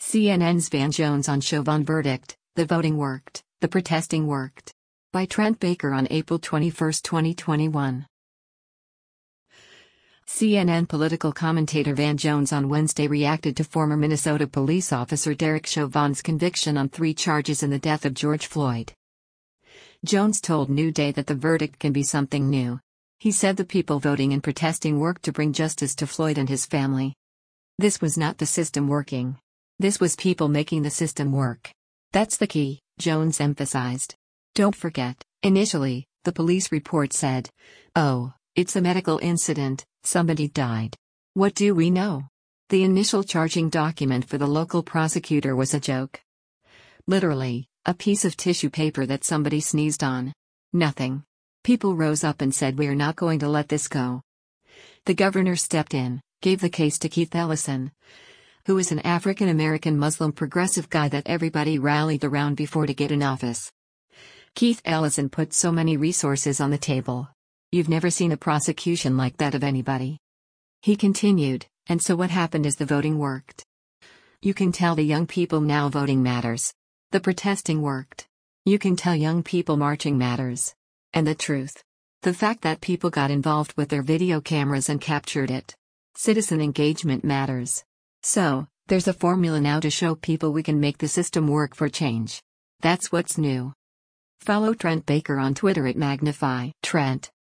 CNN's Van Jones on Chauvin verdict, the voting worked, the protesting worked. By Trent Baker on April 21, 2021. CNN political commentator Van Jones on Wednesday reacted to former Minnesota police officer Derek Chauvin's conviction on 3 charges in the death of George Floyd. Jones told New Day that the verdict can be something new. He said the people voting and protesting worked to bring justice to Floyd and his family. This was not the system working. This was people making the system work. That's the key, Jones emphasized. Don't forget, initially, the police report said, "Oh, it's a medical incident, somebody died." What do we know? The initial charging document for the local prosecutor was a joke. Literally, a piece of tissue paper that somebody sneezed on. Nothing. People rose up and said, "We're not going to let this go." The governor stepped in, gave the case to Keith Ellison, who is an African-American Muslim progressive guy that everybody rallied around before to get in office. Keith Ellison put so many resources on the table. You've never seen a prosecution like that of anybody. He continued, and so what happened is the voting worked. You can tell the young people now voting matters. The protesting worked. You can tell young people marching matters. And the truth. The fact that people got involved with their video cameras and captured it. Citizen engagement matters. So, there's a formula now to show people we can make the system work for change. That's what's new. Follow Trent Baker on Twitter at Magnify Trent.